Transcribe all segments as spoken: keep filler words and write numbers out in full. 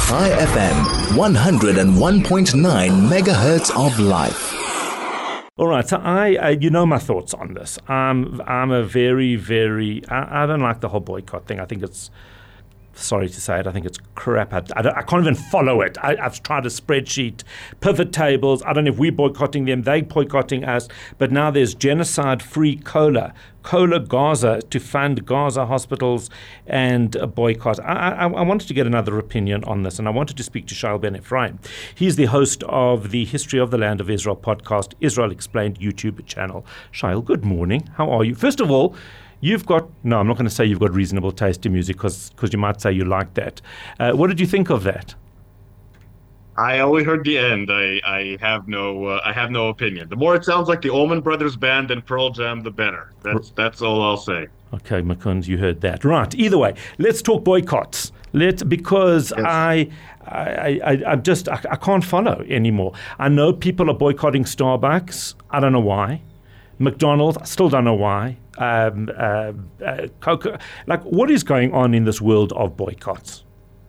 Chai F M, one oh one point nine megahertz of life. All right, so I, uh, you know my thoughts on this. I'm, I'm a very, very, I, I don't like the whole boycott thing. I think it's, sorry to say it, I think it's crap. I, I, I can't even follow it. I, I've tried a spreadsheet, pivot tables. I don't know if we're boycotting them, they're boycotting us. But now there's genocide-free cola, Cola Gaza, to fund Gaza hospitals and a boycott. I, I, I wanted to get another opinion on this, and I wanted to speak to Shaul Ben Ephraim. He's the host of the History of the Land of Israel podcast, Israel Explained YouTube channel. Shaul, good morning. How are you? First of all, You've got, no, I'm not going to say you've got reasonable taste in music because you might say you like that. Uh, what did you think of that? I only heard the end. I, I have no uh, I have no opinion. The more it sounds like the Allman Brothers Band and Pearl Jam, the better. That's that's all I'll say. Okay, Makund, you heard that. Right. Either way, let's talk boycotts. Let because yes. I, I, I, I just I, I can't follow anymore. I know people are boycotting Starbucks. I don't know why. McDonald's, I still don't know why. Um, uh, uh, Coca, like, what is going on in this world of boycotts?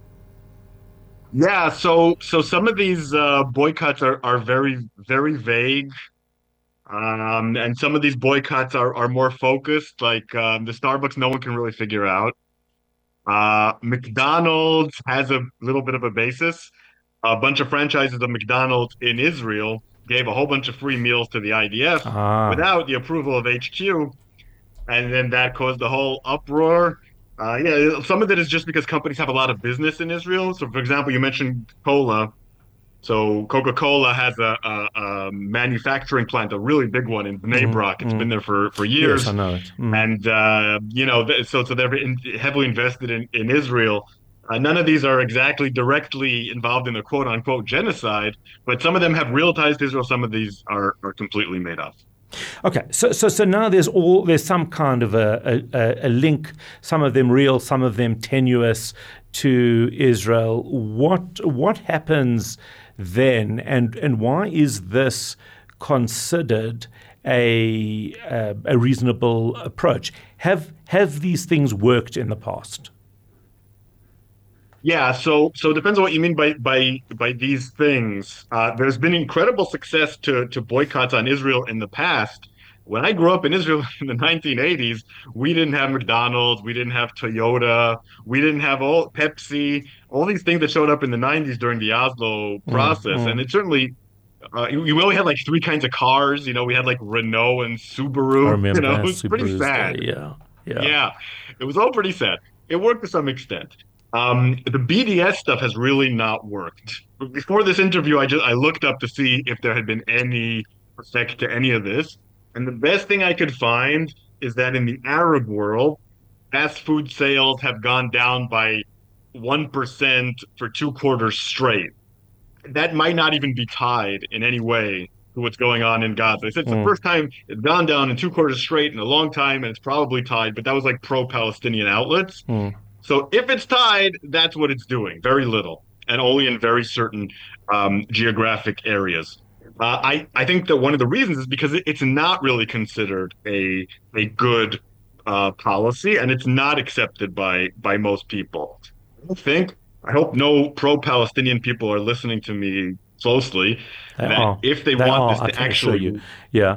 Yeah, so so some of these uh, boycotts are, are very, very vague. Um, and some of these boycotts are, are more focused, like um, the Starbucks, no one can really figure out. Uh, McDonald's has a little bit of a basis. A bunch of franchises of McDonald's in Israel gave a whole bunch of free meals to the I D F ah. without the approval of H Q. And then that caused a whole uproar. Uh, yeah, some of it is just because companies have a lot of business in Israel. So, for example, you mentioned cola. So Coca-Cola has a, a, a manufacturing plant, a really big one in Bnei Brak. Mm, it's mm. been there for, for years. Yes, I know it. Mm. And, uh, you know, so so they're in, heavily invested in, in Israel. Uh, none of these are exactly directly involved in a quote-unquote genocide, but some of them have real ties to Israel. Some of these are, are completely made up. Okay, so so so now there's all there's some kind of a, a, a link, some of them real, some of them tenuous, to Israel. What what happens then, and and why is this considered a a, a reasonable approach? Have have these things worked in the past? Yeah, so so it depends on what you mean by by by these things. Uh, there's been incredible success to to boycotts on Israel in the past. When I grew up in Israel in the nineteen eighties, we didn't have McDonald's, we didn't have Toyota, we didn't have all Pepsi, all these things that showed up in the nineties during the Oslo process, mm-hmm. and it certainly. Uh, we only had like three kinds of cars. You know, we had like Renault and Subaru. I remember you know, that. it was Subaru's pretty sad. Day. Yeah, yeah, yeah. It was all pretty sad. It worked to some extent. Um, the B D S stuff has really not worked. Before this interview, I just I looked up to see if there had been any effect to any of this, and the best thing I could find is that in the Arab world, fast food sales have gone down by one percent for two quarters straight. That might not even be tied in any way to what's going on in Gaza. It's, it's mm. the first time it's gone down in two quarters straight in a long time, and it's probably tied, but that was like pro-Palestinian outlets. Mm. So if it's tied, that's what it's doing. Very little, and only in very certain um, geographic areas. Uh, I, I think that one of the reasons is because it, it's not really considered a a good uh, policy, and it's not accepted by by most people. I think, I hope no pro-Palestinian people are listening to me closely, they that are. if they, they want are. this I to actually... you. Yeah.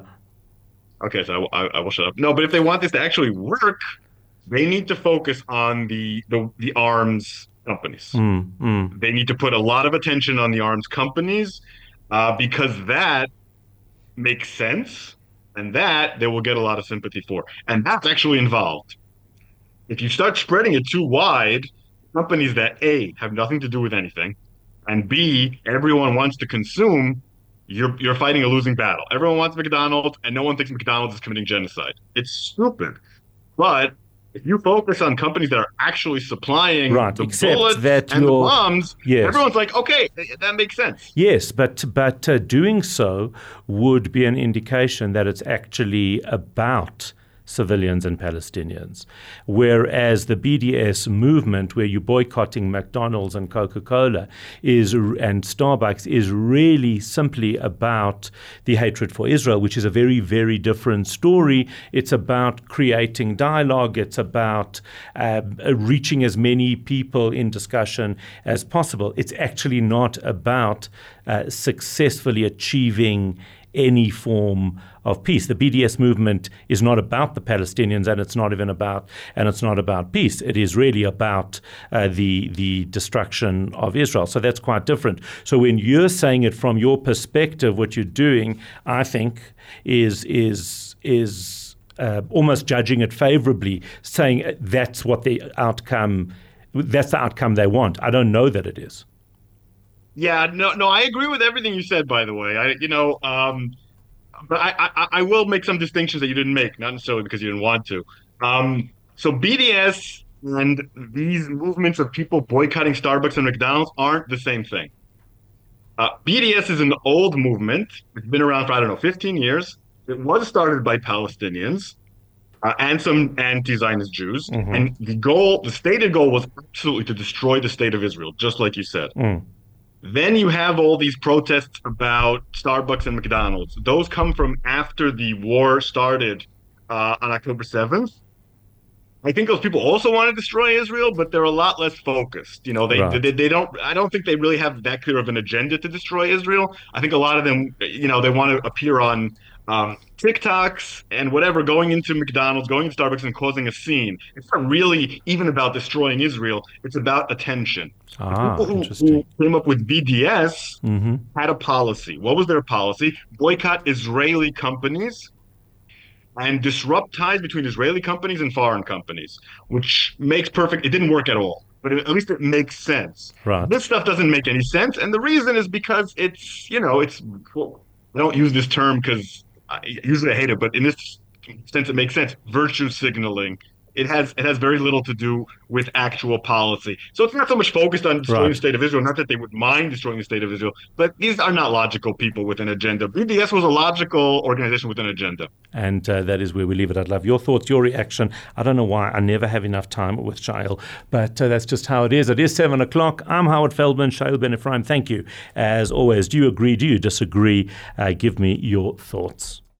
Okay, so I, I will shut up. No, but if they want this to actually work, they need to focus on the the, the arms companies. Mm, mm. They need to put a lot of attention on the arms companies uh, because that makes sense, and that they will get a lot of sympathy for. And that's actually involved. If you start spreading it too wide, companies that A, have nothing to do with anything, and B, everyone wants to consume, you're you're fighting a losing battle. Everyone wants McDonald's, and no one thinks McDonald's is committing genocide. It's stupid. But if you focus on companies that are actually supplying right, the except bullets that and the bombs, yes. everyone's like, okay, that makes sense. Yes, but but uh, doing so would be an indication that it's actually about civilians and Palestinians. Whereas the B D S movement, where you're boycotting McDonald's and Coca-Cola is and Starbucks, is really simply about the hatred for Israel, which is a very, very different story. It's about creating dialogue. It's about uh, reaching as many people in discussion as possible. It's actually not about uh, successfully achieving any form of peace. The B D S movement is not about the Palestinians, and it's not even about and it's not about peace. It is really about uh, the the destruction of Israel. So that's quite different. So when you're saying it from your perspective, what you're doing, I think, is is is uh, almost judging it favorably, saying that's what the outcome, that's the outcome they want. I don't know that it is. Yeah, no, no, I agree with everything you said, by the way. I, you know, um, but I, I, I will make some distinctions that you didn't make, not necessarily because you didn't want to. Um, so B D S and these movements of people boycotting Starbucks and McDonald's aren't the same thing. Uh, B D S is an old movement. It's been around for, I don't know, fifteen years. It was started by Palestinians uh, and some anti-Zionist Jews. Mm-hmm. And the goal, the stated goal was absolutely to destroy the state of Israel, just like you said. Mm. Then you have all these protests about Starbucks and McDonald's. Those come from after the war started uh, on October seventh. I think those people also want to destroy Israel, but they're a lot less focused. You know, they, right. they they don't. I don't think they really have that clear of an agenda to destroy Israel. I think a lot of them, you know, they want to appear on um, TikToks and whatever, going into McDonald's, going to Starbucks, and causing a scene. It's not really even about destroying Israel. It's about attention. Ah, the people who, who came up with B D S mm-hmm. had a policy. What was their policy? Boycott Israeli companies and disrupt ties between Israeli companies and foreign companies, which makes perfect. It didn't work at all, but at least it makes sense. Right. This stuff doesn't make any sense, and the reason is because it's, you know, it's. Well, I don't use this term because usually I hate it, but in this sense it makes sense. Virtue signaling. It has it has very little to do with actual policy. So it's not so much focused on destroying right. the state of Israel, not that they would mind destroying the state of Israel, but these are not logical people with an agenda. B D S was a logical organization with an agenda. And uh, that is where we leave it. I'd love your thoughts, your reaction. I don't know why I never have enough time with Shael, but uh, that's just how it is. It is seven o'clock. I'm Howard Feldman, Shael Ben Ephraim. Thank you. As always, do you agree? Do you disagree? Uh, give me your thoughts.